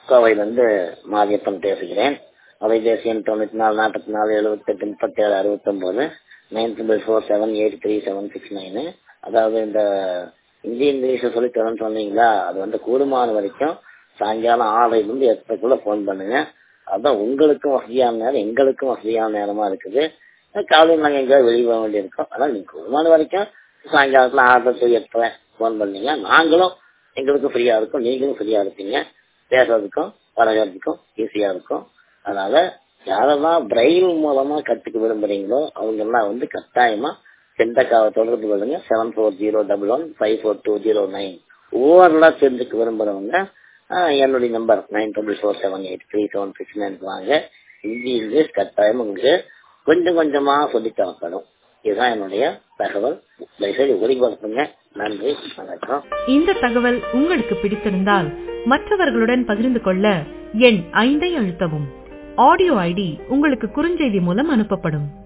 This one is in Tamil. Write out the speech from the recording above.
கோவையிலிருந்து மாரியப்பன் பேசுகிறேன். அலைபேசி எண் 94 44 78 37 69 944783769. அதாவது இந்த இந்தி இங்கிலீஷ் சொல்லி தரேன்னு சொன்னீங்களா, அது கூடுமான வரைக்கும் சாயங்காலம் 6லிருந்து 8க்குள்ள போன் பண்ணுங்க. அதான் உங்களுக்கும் வசதியான நேரம், எங்களுக்கும் வசதியான நேரமா இருக்குது. காலையில் நாங்கள் எங்கேயாவது வெளியே போக வேண்டியிருக்கோம். அதான் நீங்க கூடுமான வரைக்கும் சாயங்காலத்துல 6 to 8 போன் பண்ணீங்க, நாங்களும் எங்களுக்கும் ஃப்ரீயா இருக்கும், நீங்களும் ஃப்ரீயா இருப்பீங்க. பேசுறதுக்கும் பழகிறதுக்கும் ஈஸியா இருக்கும். அதனால யாரெல்லாம் பிரெயில் மூலமா கத்துக்க விரும்புறீங்களோ அவங்க எல்லாம் கட்டாயமா செந்தக்காவை தொடர்பு கொள்ளுங்க. 744011542009. ஓவரெல்லாம் தெரிஞ்சுக்க விரும்புறவங்க என்னுடைய நம்பர் 9447837669 வாங்க. ஹிந்தி இங்கிலீஷ் கட்டாயம் உங்களுக்கு கொஞ்சம் கொஞ்சமா சொல்லி தரப்படும். இதுதான் என்னுடைய தகவல். தயவுசெய்து ஒளிபரப்புங்க. நன்றி, வணக்கம். இந்த தகவல் உங்களுக்கு பிடித்திருந்தால் மற்றவர்களுடன் பகிர்ந்து கொள்ள எண் 5 அழுத்தவும். ஆடியோ ஐடி உங்களுக்கு குறுஞ்செய்தி மூலம் அனுப்பப்படும்.